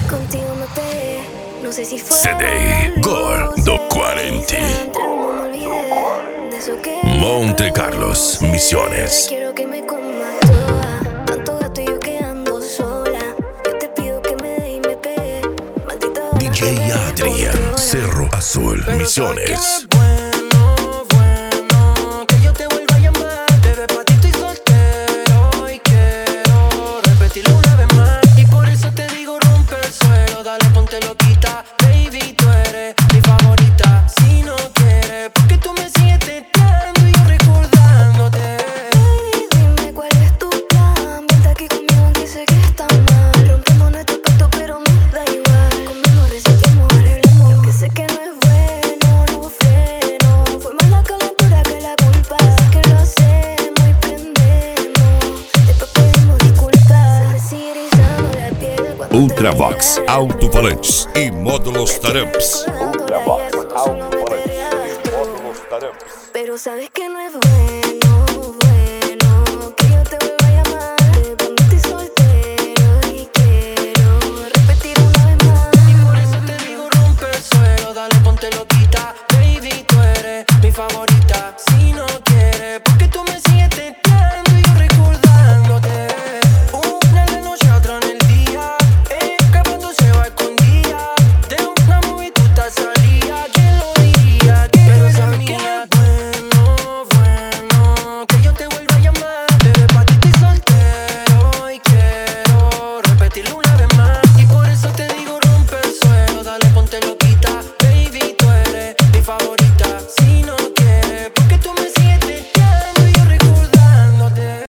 Contigo me pegué, no sé si fue CD Gordo 40 Monte Carlos, Misiones. Quiero que me comas toda, tanto gato y yo quedando sola. Yo te pido que me dé y me pegue, maldita hora. DJ Adrian, Cerro Azul, Misiones. Que yo te vuelva a llamar, bebé, pa' ti estoy soltero y quiero repetirlo una vez más. Y por eso te digo rompe el suelo, dale ponte loquita, baby, tú eres mi favorita. Si no quieres, porque tú me sigues tentando y yo recordándote. Baby, dime cuál es tu plan, vente aquí conmigo aunque sé que está mal. Rompemos nuestro pacto pero me da igual, conmigo resistimos, arreglamos. Yo que sé que no es bueno, no freno, fue más la calentura que la culpa. Sé que lo hacemos y prendemos, después pedimos disculpas. Se sigue erizando la piel cuando Ultravox, alto-falantes e módulos taramps. Ultravox, alto-falantes e módulos taramps. Pero sabes que no es bueno.